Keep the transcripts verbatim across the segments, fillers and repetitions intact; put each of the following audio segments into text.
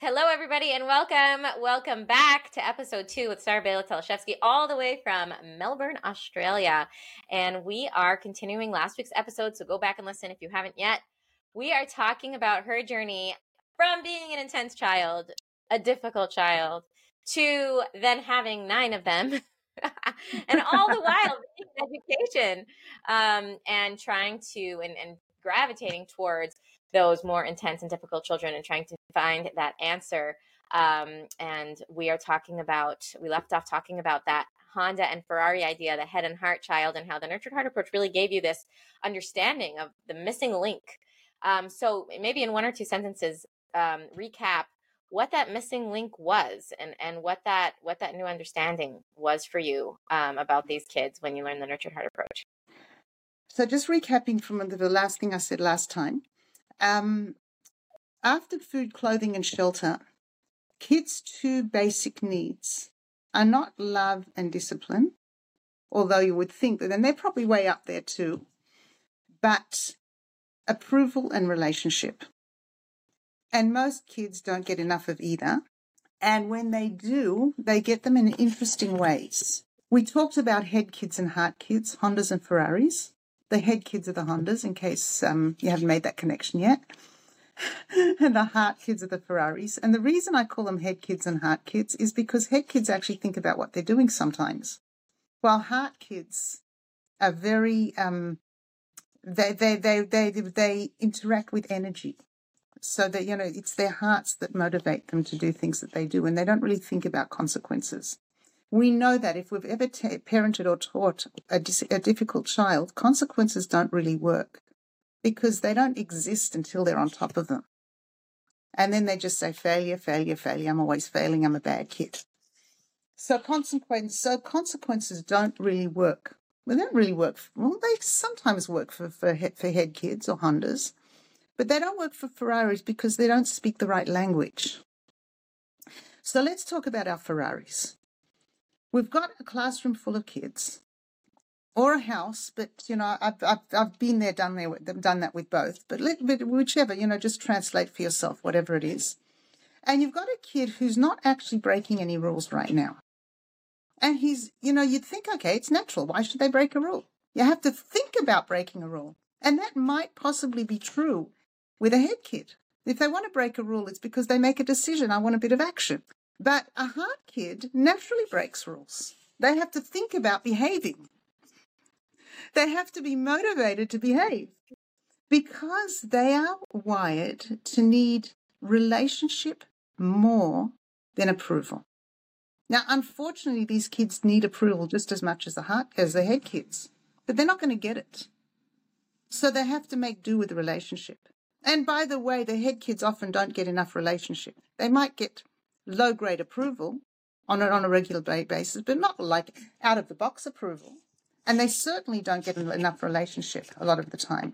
Hello, everybody, and welcome. Welcome back to episode two with Sarah Bayla Teleshevsky, all the way from Melbourne, Australia. And we are continuing last week's episode, so go back and listen if you haven't yet. We are talking about her journey from being an intense child, a difficult child, to then having nine of them. And all the while being in education um, and trying to and, and gravitating towards those more intense and difficult children and trying to find that answer. Um, and we are talking about, we left off talking about that Honda and Ferrari idea, the head and heart child, and how the nurtured heart approach really gave you this understanding of the missing link. Um, so maybe in one or two sentences, um, recap what that missing link was and, and what that what that new understanding was for you um, about these kids when you learned the nurtured heart approach. So just recapping from the last thing I said last time, um, after food, clothing, and shelter, kids' two basic needs are not love and discipline, although you would think that, and they're probably way up there too, but approval and relationship. And most kids don't get enough of either. And when they do, they get them in interesting ways. We talked about head kids and heart kids, Hondas and Ferraris. The head kids are the Hondas, in case um, you haven't made that connection yet. And the heart kids are the Ferraris. And the reason I call them head kids and heart kids is because head kids actually think about what they're doing sometimes, while heart kids are very, um, they, they, they, they, they interact with energy. So that, you know, it's their hearts that motivate them to do things that they do, and they don't really think about consequences. We know that if we've ever t- parented or taught a, dis- a difficult child, consequences don't really work because they don't exist until they're on top of them. And then they just say, failure, failure, failure. I'm always failing. I'm a bad kid. So consequences, so consequences don't really work. Well, they don't really work. For, well, they sometimes work for, for, he- for head kids or Hondas. But they don't work for Ferraris because they don't speak the right language. So let's talk about our Ferraris. We've got a classroom full of kids, or a house, but you know I've I've, I've been there, done there, done that with both. But, let, but whichever, you know, just translate for yourself, whatever it is. And you've got a kid who's not actually breaking any rules right now, and he's, you know, you'd think, okay, it's natural. Why should they break a rule? You have to think about breaking a rule, and that might possibly be true with a head kid. If they want to break a rule, it's because they make a decision. I want a bit of action. But a heart kid naturally breaks rules. They have to think about behaving. They have to be motivated to behave because they are wired to need relationship more than approval. Now, unfortunately, these kids need approval just as much as the heart, as the head kids, but they're not going to get it. So they have to make do with the relationship. And by the way, the head kids often don't get enough relationship. They might get low-grade approval on a, on a regular basis, but not like out-of-the-box approval. And they certainly don't get enough relationship a lot of the time.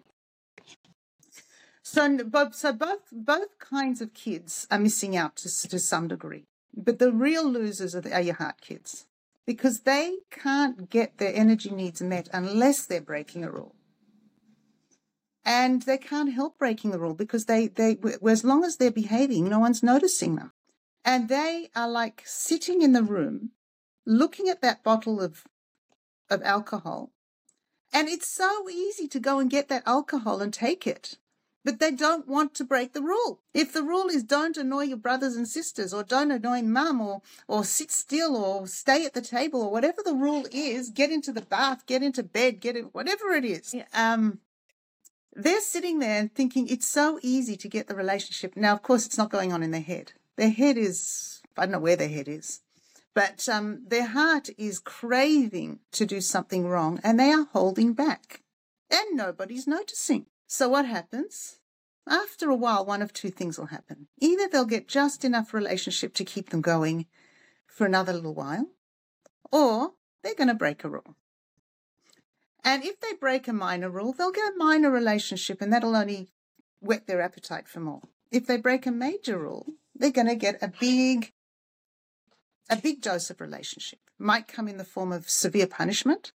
So, so both, both kinds of kids are missing out to, to some degree. But the real losers are, the, are your heart kids because they can't get their energy needs met unless they're breaking a rule. And they can't help breaking the rule because they, they, as long as they're behaving, no one's noticing them. And they are like sitting in the room, looking at that bottle of, of alcohol. And it's so easy to go and get that alcohol and take it. But they don't want to break the rule. If the rule is don't annoy your brothers and sisters, or don't annoy mum, or, or sit still, or stay at the table, or whatever the rule is, get into the bath, get into bed, get in, whatever it is. Um, They're sitting there and thinking it's so easy to get the relationship. Now, of course, it's not going on in their head. Their head is, I don't know where their head is, but um, their heart is craving to do something wrong and they are holding back and nobody's noticing. So what happens? After a while, one of two things will happen. Either they'll get just enough relationship to keep them going for another little while, or they're going to break a rule. And if they break a minor rule, they'll get a minor relationship and that'll only whet their appetite for more. If they break a major rule, they're going to get a big, a big dose of relationship. Might come in the form of severe punishment,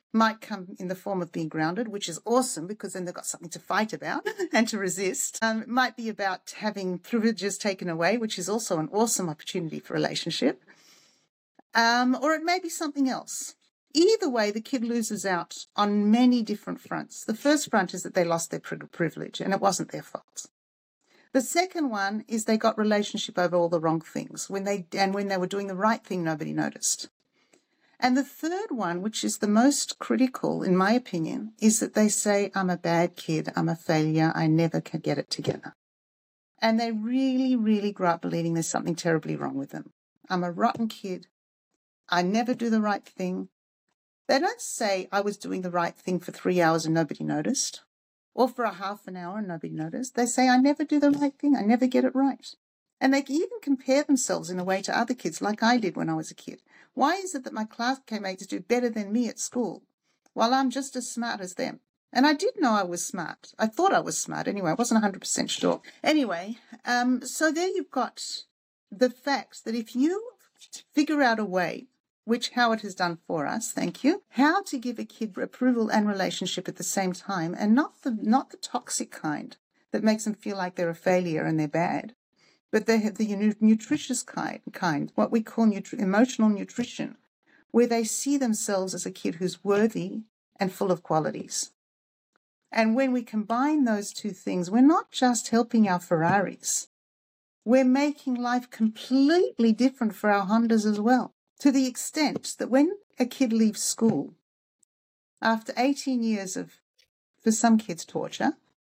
might come in the form of being grounded, which is awesome because then they've got something to fight about and to resist. Um, it might be about having privileges taken away, which is also an awesome opportunity for relationship. Um, or it may be something else. Either way, the kid loses out on many different fronts. The first front is that they lost their privilege and it wasn't their fault. The second one is they got relationship over all the wrong things. When they and when they were doing the right thing, nobody noticed. And the third one, which is the most critical, in my opinion, is that they say, I'm a bad kid, I'm a failure, I never can get it together. And they really, really grow up believing there's something terribly wrong with them. I'm a rotten kid. I never do the right thing. They don't say I was doing the right thing for three hours and nobody noticed, or for a half an hour and nobody noticed. They say I never do the right thing, I never get it right. And they even compare themselves in a way to other kids like I did when I was a kid. Why is it that my classmates do better than me at school while I'm just as smart as them? And I did know I was smart. I thought I was smart anyway. I wasn't one hundred percent sure. Anyway, um, so there you've got the fact that if you figure out a way, which Howard has done for us, thank you, how to give a kid approval and relationship at the same time, and not the not the toxic kind that makes them feel like they're a failure and they're bad, but they have the nutritious kind, kind what we call nutri- emotional nutrition, where they see themselves as a kid who's worthy and full of qualities. And when we combine those two things, we're not just helping our Ferraris, we're making life completely different for our Hondas as well. To the extent that when a kid leaves school, after eighteen years of, for some kids, torture,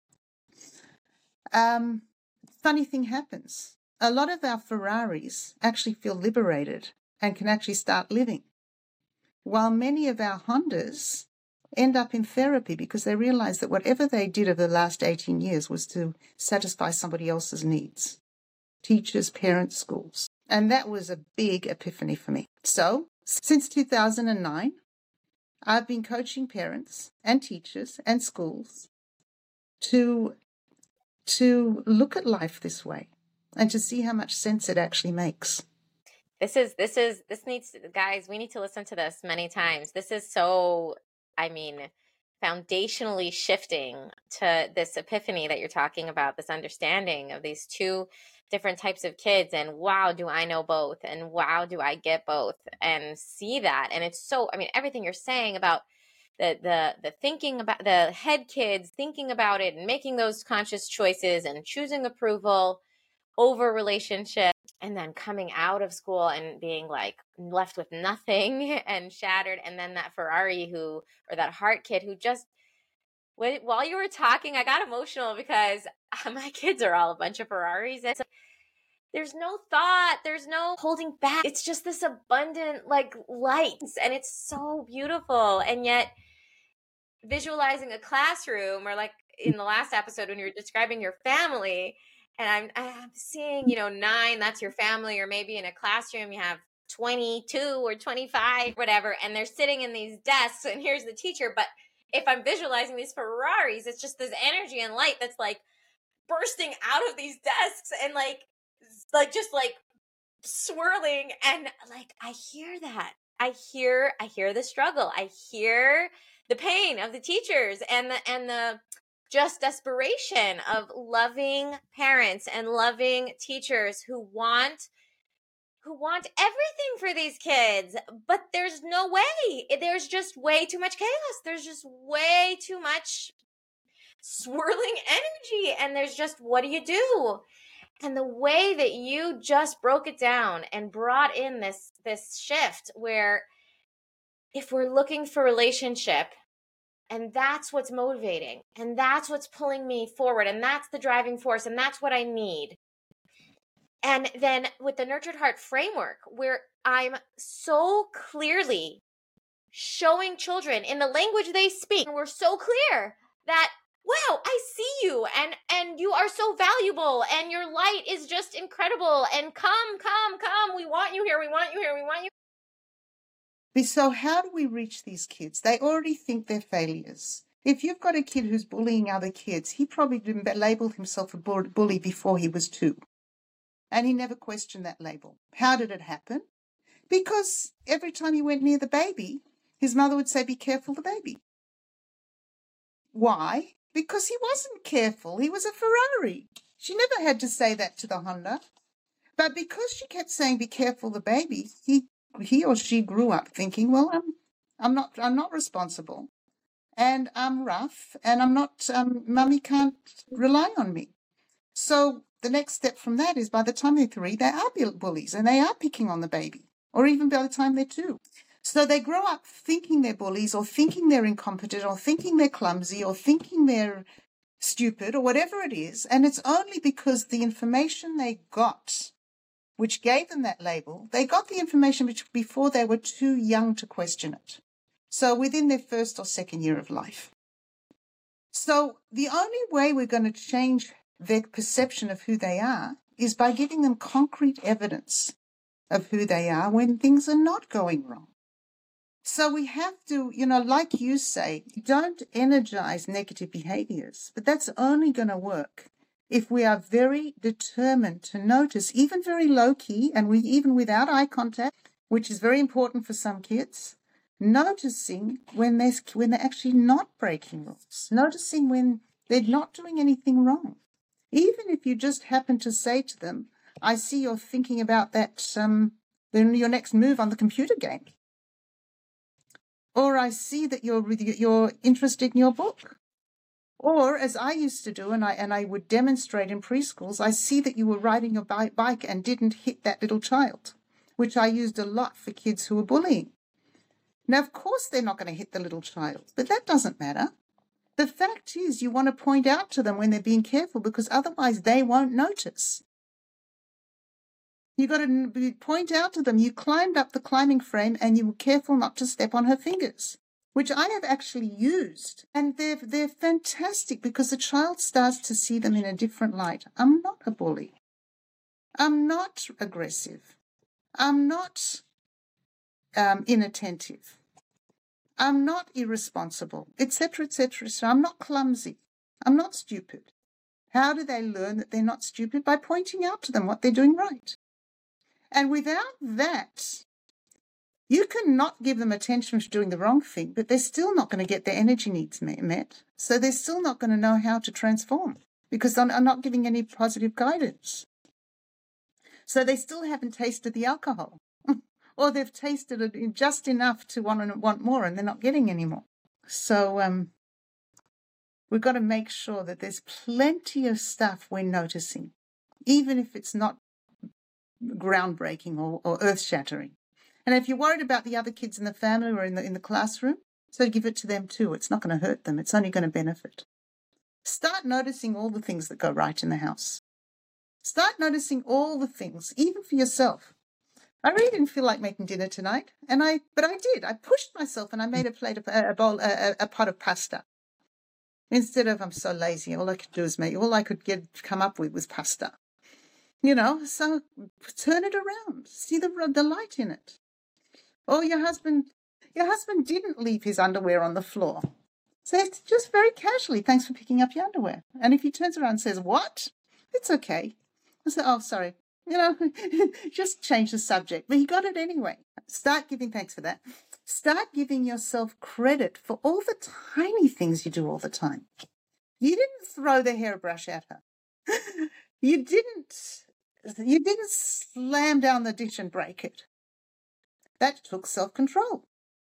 um, funny thing happens. A lot of our Ferraris actually feel liberated and can actually start living, while many of our Hondas end up in therapy because they realize that whatever they did over the last eighteen years was to satisfy somebody else's needs, teachers, parents, schools. And that was a big epiphany for me. So, since two thousand nine, I've been coaching parents and teachers and schools to, to look at life this way and to see how much sense it actually makes. This is, this is, this needs, guys, we need to listen to this many times. This is so, I mean, foundationally shifting to this epiphany that you're talking about, this understanding of these two different types of kids, and wow, do I know both, and wow, do I get both, and see that. And it's so, I mean, everything you're saying about the the the thinking about the head kids, thinking about it and making those conscious choices and choosing approval over relationship, and then coming out of school and being like left with nothing and shattered, and then that Ferrari who, or that heart kid who just, when, while you were talking, I got emotional because my kids are all a bunch of Ferraris. And so there's no thought, there's no holding back. It's just this abundant like light, and it's so beautiful. And yet visualizing a classroom, or like in the last episode when you were describing your family, and I'm, I'm seeing, you know, nine, that's your family, or maybe in a classroom you have twenty-two or twenty-five, whatever, and they're sitting in these desks and here's the teacher. But if I'm visualizing these Ferraris, it's just this energy and light that's like bursting out of these desks and like, like just like swirling. And like, I hear that. I hear, I hear the struggle. I hear the pain of the teachers and the, and the just desperation of loving parents and loving teachers who want who want everything for these kids, but there's no way. There's just way too much chaos. There's just way too much swirling energy. And there's just, what do you do? And the way that you just broke it down and brought in this, this shift where if we're looking for relationship, and that's what's motivating, and that's what's pulling me forward, and that's the driving force, and that's what I need. And then with the Nurtured Heart framework, where I'm so clearly showing children in the language they speak, and we're so clear that, wow, I see you, and, and you are so valuable, and your light is just incredible, and come, come, come, we want you here, we want you here, we want you. So how do we reach these kids? They already think they're failures. If you've got a kid who's bullying other kids, he probably didn't label himself a bully before he was two. And he never questioned that label. How did it happen? Because every time he went near the baby, his mother would say, be careful the baby. Why? Because he wasn't careful. He was a Ferrari. She never had to say that to the Honda. But because she kept saying, be careful the baby, he he or she grew up thinking, well, I'm I'm not I'm not responsible. And I'm rough, and I'm not, um, mummy can't rely on me. So the next step from that is by the time they're three, they are bullies, and they are picking on the baby, or even by the time they're two. So they grow up thinking they're bullies, or thinking they're incompetent, or thinking they're clumsy, or thinking they're stupid, or whatever it is. And it's only because the information they got, which gave them that label, they got the information before they were too young to question it. So within their first or second year of life. So the only way we're going to change their perception of who they are is by giving them concrete evidence of who they are when things are not going wrong. So we have to, you know, like you say, don't energize negative behaviors, but that's only going to work if we are very determined to notice, even very low key, and we even without eye contact, which is very important for some kids, noticing when they're, when they're actually not breaking rules, noticing when they're not doing anything wrong. Even if you just happen to say to them, I see you're thinking about that, um, then your next move on the computer game. Or I see that you're, you're interested in your book. Or as I used to do, and I, and I would demonstrate in preschools, I see that you were riding your bike and didn't hit that little child, which I used a lot for kids who were bullying. Now, of course, they're not going to hit the little child, but that doesn't matter. The fact is you want to point out to them when they're being careful, because otherwise they won't notice. You've got to point out to them, you climbed up the climbing frame and you were careful not to step on her fingers, which I have actually used. And they're, they're fantastic because the child starts to see them in a different light. I'm not a bully. I'm not aggressive. I'm not Um, inattentive. I'm not irresponsible, et cetera, et cetera. So I'm not clumsy. I'm not stupid. How do they learn that they're not stupid? By pointing out to them what they're doing right. And without that, you cannot give them attention for doing the wrong thing, but they're still not going to get their energy needs met. So they're still not going to know how to transform because they're not giving any positive guidance. So they still haven't tasted the alcohol. Or they've tasted it just enough to want to want more, and they're not getting any more. So um, we've got to make sure that there's plenty of stuff we're noticing, even if it's not groundbreaking or, or earth-shattering. And if you're worried about the other kids in the family or in the in the classroom, so give it to them too. It's not going to hurt them. It's only going to benefit. Start noticing all the things that go right in the house. Start noticing all the things, even for yourself. I really didn't feel like making dinner tonight, and I, but I did. I pushed myself, and I made a plate of a bowl, a, a pot of pasta. Instead of, I'm so lazy. All I could do is make. All I could get come up with was pasta. You know, so turn it around. See the the light in it. Or your husband, your husband didn't leave his underwear on the floor. So it's just very casually, thanks for picking up your underwear. And if he turns around and says, what? It's okay. I say, oh, sorry. You know, just change the subject. But he got it anyway. Start giving thanks for that. Start giving yourself credit for all the tiny things you do all the time. You didn't throw the hairbrush at her. You didn't, you didn't slam down the dish and break it. That took self-control.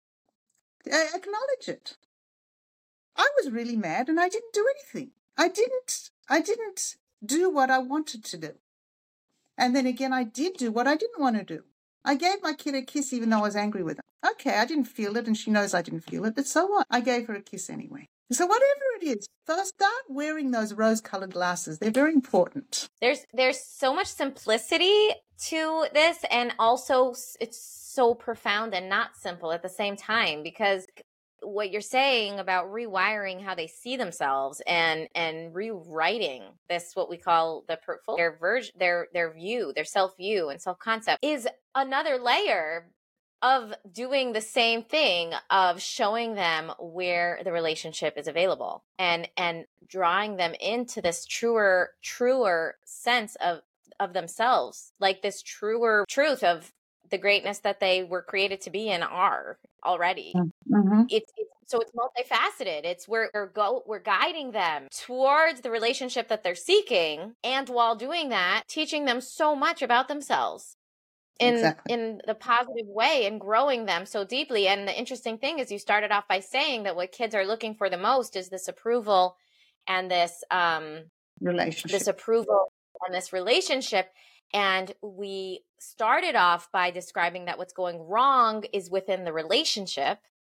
Acknowledge it. I was really mad and I didn't do anything. I didn't, I didn't do what I wanted to do. And then again, I did do what I didn't want to do. I gave my kid a kiss even though I was angry with her. Okay, I didn't feel it and she knows I didn't feel it, but so what? I gave her a kiss anyway. So whatever it is, first start wearing those rose-colored glasses. They're very important. There's there's so much simplicity to this, and also it's so profound and not simple at the same time, because what you're saying about rewiring how they see themselves and and rewriting this, what we call the portfolio, their version, their their view, their self view and self concept, is another layer of doing the same thing, of showing them where the relationship is available and and drawing them into this truer truer sense of of themselves, like this truer truth of the greatness that they were created to be and are already. Mm-hmm. It's, it's so it's multifaceted. It's we're we're go we're guiding them towards the relationship that they're seeking, and while doing that, teaching them so much about themselves in Exactly. in the positive way and growing them so deeply. And the interesting thing is, you started off by saying that what kids are looking for the most is this approval and this um Relationship. this approval and this relationship. And we started off by describing that what's going wrong is within the relationship.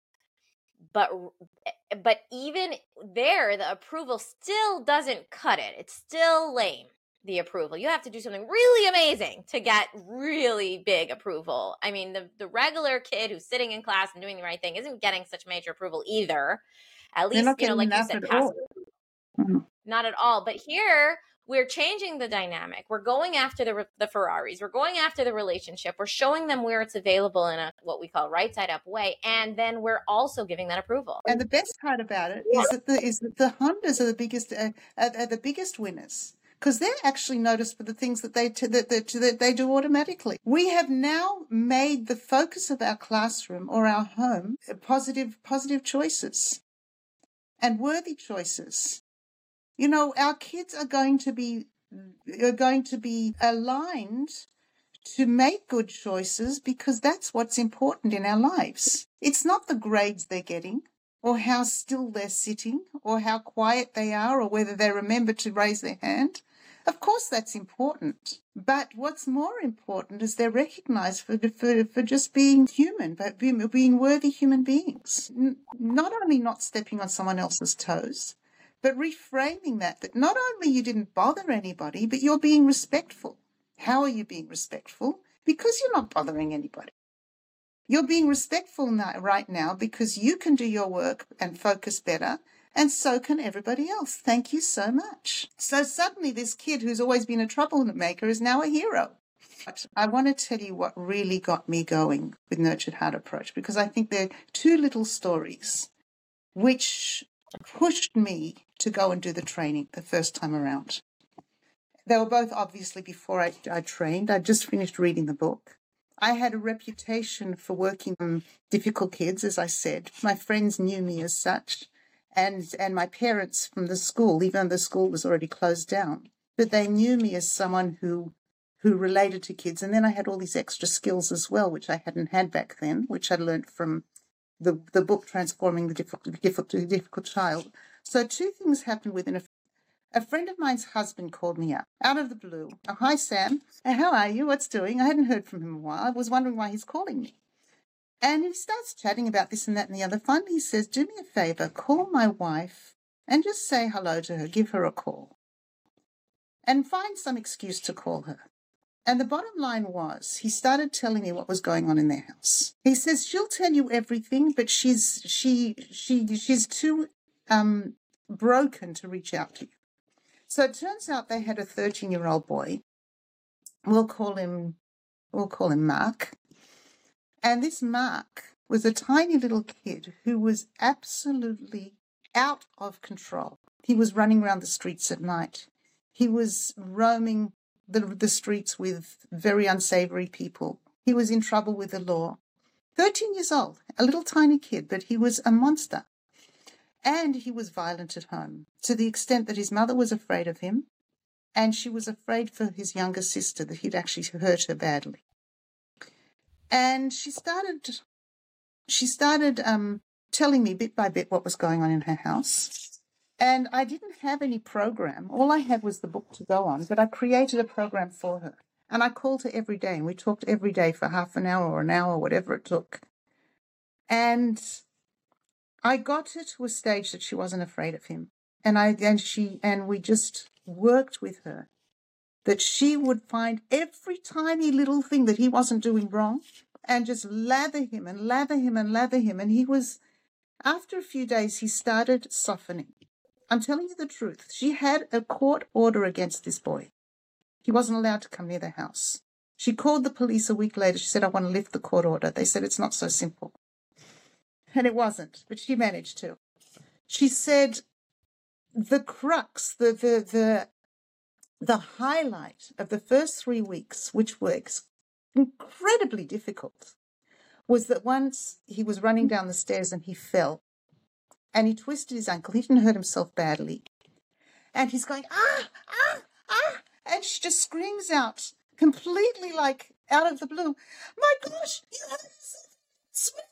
But but even there, the approval still doesn't cut it. It's still lame, the approval. You have to do something really amazing to get really big approval. I mean, the, the regular kid who's sitting in class and doing the right thing isn't getting such major approval either. At least, you know, like you said, passive approval. Mm-hmm. Not at all. But here, we're changing the dynamic. We're going after the the Ferraris. We're going after the relationship. We're showing them where it's available in a what we call right side up way, and then we're also giving that approval. And the best part about it is that the is that the Hondas are the biggest uh, are, are the biggest winners, because they're actually noticed for the things that they t- that, that, that they do automatically. We have now made the focus of our classroom or our home positive positive choices and worthy choices. You know, our kids are going to be are going to be aligned to make good choices, because that's what's important in our lives. It's not the grades they're getting, or how still they're sitting, or how quiet they are, or whether they remember to raise their hand. Of course, that's important. But what's more important is they're recognized for, for, for just being human, but being, being worthy human beings. N- not only not stepping on someone else's toes, but reframing that, that not only you didn't bother anybody, but you're being respectful. How are you being respectful? Because you're not bothering anybody. You're being respectful now, right now, because you can do your work and focus better, and so can everybody else. Thank you so much. So suddenly this kid who's always been a troublemaker is now a hero. But I want to tell you what really got me going with Nurtured Heart Approach, because I think there are two little stories which pushed me to go and do the training the first time around. They were both obviously before I, I trained. I just finished reading the book. I had a reputation for working with difficult kids, as I said. My friends knew me as such, and and my parents from the school, even though the school was already closed down, but they knew me as someone who who related to kids. And then I had all these extra skills as well, which I hadn't had back then, which I learned from the, the book Transforming the Difficult, Difficult, Difficult Child. So two things happened within a A friend of mine's husband called me up out of the blue. Oh, hi, Sam. How are you? What's doing? I hadn't heard from him in a while. I was wondering why he's calling me. And he starts chatting about this and that and the other. Finally, he says, do me a favor, call my wife and just say hello to her, give her a call. And find some excuse to call her. And the bottom line was, he started telling me what was going on in their house. He says, she'll tell you everything, but she's she she she's too um broken to reach out to you. So it turns out they had a thirteen-year-old boy. We'll call him, we'll call him Mark. And this Mark was a tiny little kid who was absolutely out of control. He was running around the streets at night. He was roaming the, the streets with very unsavory people. He was in trouble with the law. thirteen years old, a little tiny kid, but he was a monster. And he was violent at home, to the extent that his mother was afraid of him, and she was afraid for his younger sister that he'd actually hurt her badly. And she started, she started um, telling me bit by bit what was going on in her house. And I didn't have any program. All I had was the book to go on, but I created a program for her. And I called her every day, and we talked every day for half an hour or an hour, whatever it took. And I got her to a stage that she wasn't afraid of him. And I and she and we just worked with her that she would find every tiny little thing that he wasn't doing wrong and just lather him and lather him and lather him. And he was, after a few days, he started softening. I'm telling you the truth. She had a court order against this boy. He wasn't allowed to come near the house. She called the police a week later. She said, I want to lift the court order. They said, it's not so simple. And it wasn't, but she managed to. She said the crux, the the the the highlight of the first three weeks, which were ex- incredibly difficult was that once he was running down the stairs and he fell and he twisted his ankle. He didn't hurt himself badly. And he's going, ah, ah, ah. And she just screams out completely like out of the blue, my gosh, you hurt yourself. Swear.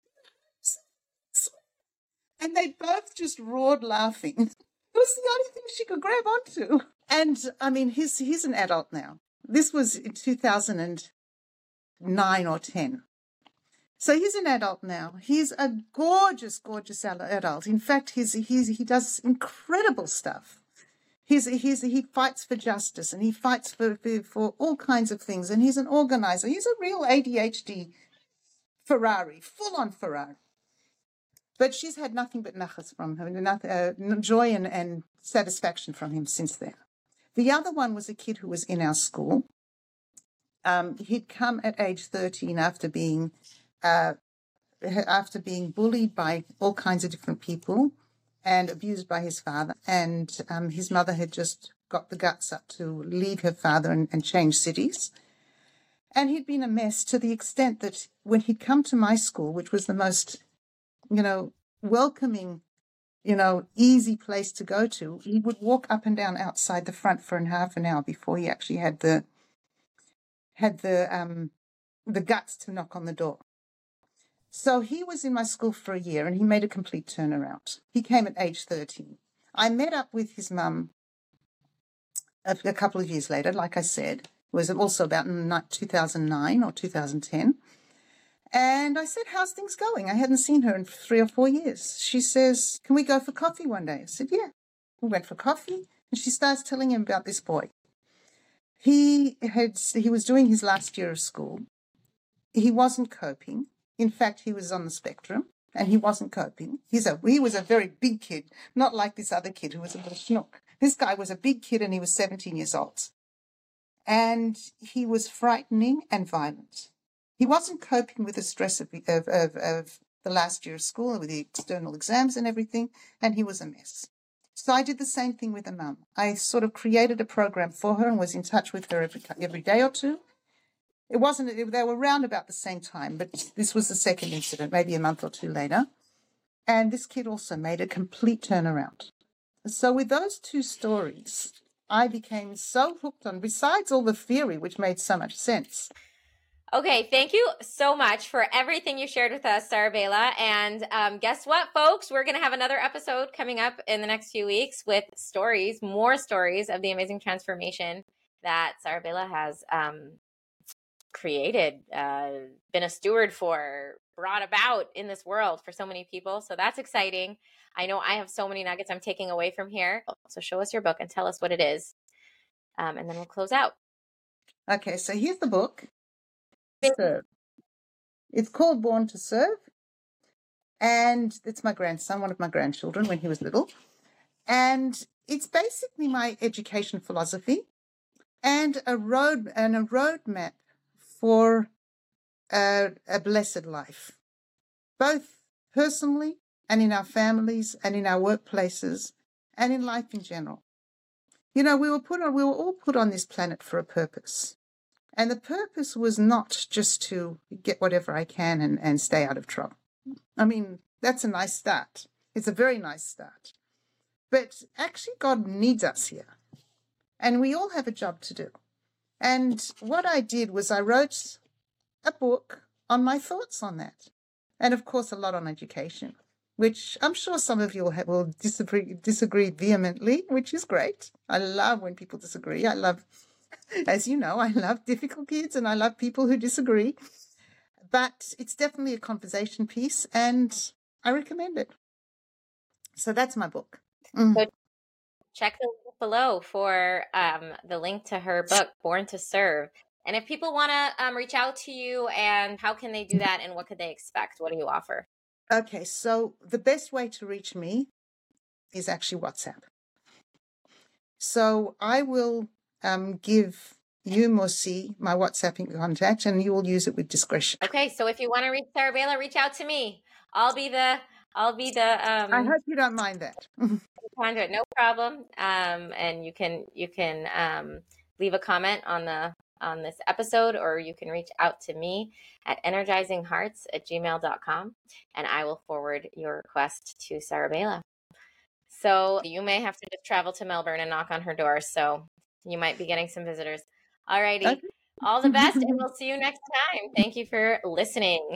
Swear. And they both just roared laughing. It was the only thing she could grab onto. And I mean, he's, he's an adult now. This was in two thousand nine or ten. So he's an adult now. He's a gorgeous, gorgeous adult. In fact, he's, he's, he does incredible stuff. He's, he's, he fights for justice and he fights for, for, for all kinds of things. And he's an organizer. He's a real A D H D Ferrari, full-on Ferrari. But she's had nothing but nachas from him, nothing, uh, joy and, and satisfaction from him since then. The other one was a kid who was in our school. Um, he'd come at age thirteen after being... Uh, after being bullied by all kinds of different people and abused by his father. And um, his mother had just got the guts up to leave her father and, and change cities. And he'd been a mess to the extent that when he'd come to my school, which was the most, you know, welcoming, you know, easy place to go to, he would walk up and down outside the front for an half an hour before he actually had the, had the, um, the guts to knock on the door. So he was in my school for a year and he made a complete turnaround. He came at age thirteen. I met up with his mum a, a couple of years later, like I said. It was also about two thousand nine or two thousand ten. And I said, how's things going? I hadn't seen her in three or four years. She says, can we go for coffee one day? I said, yeah. We went for coffee and she starts telling him about this boy. He had, he was doing his last year of school. He wasn't coping. In fact, he was on the spectrum and he wasn't coping. He's a, he was a very big kid, not like this other kid who was a little schnook. This guy was a big kid and he was seventeen years old. And he was frightening and violent. He wasn't coping with the stress of, of, of, of the last year of school with the external exams and everything, and he was a mess. So I did the same thing with the mum. I sort of created a program for her and was in touch with her every, every day or two. It wasn't, it, they were around about the same time, but this was the second incident, maybe a month or two later. And this kid also made a complete turnaround. So with those two stories, I became so hooked on, besides all the theory, which made so much sense. Okay, thank you so much for everything you shared with us, Sarabela. And um, guess what, folks? We're going to have another episode coming up in the next few weeks with stories, more stories of the amazing transformation that Sarabela has um created, uh, been a steward for, brought about in this world for so many people. So that's exciting. I know I have so many nuggets I'm taking away from here. So show us your book and tell us what it is. Um, and then we'll close out. Okay, so here's the book. Serve. It's called Born to Serve. And it's my grandson, one of my grandchildren when he was little. And it's basically my education philosophy and a road and a roadmap for a, a blessed life, both personally and in our families and in our workplaces and in life in general. You know, we were put on, we were all put on this planet for a purpose. And the purpose was not just to get whatever I can and, and stay out of trouble. I mean, that's a nice start. It's a very nice start. But actually, God needs us here. And we all have a job to do. And what I did was I wrote a book on my thoughts on that. And, of course, a lot on education, which I'm sure some of you will, have, will disagree, disagree vehemently, which is great. I love when people disagree. I love, as you know, I love difficult kids and I love people who disagree. But it's definitely a conversation piece and I recommend it. So that's my book. Mm. So check the link below for um, the link to her book, Born to Serve. And if people want to um, reach out to you, and how can they do that and what could they expect? What do you offer? Okay, so the best way to reach me is actually WhatsApp. So I will um, give you, Mosi, my WhatsApp contact, and you will use it with discretion. Okay, so if you want to reach Sarabela, reach out to me. I'll be the, I'll be the. Um, I hope you don't mind that. No problem. Um, and you can you can um, leave a comment on the on this episode, or you can reach out to me at energizing hearts at gmail dot com, and I will forward your request to Sarabela. So you may have to just travel to Melbourne and knock on her door. So you might be getting some visitors. All righty. Okay. All the best, and we'll see you next time. Thank you for listening.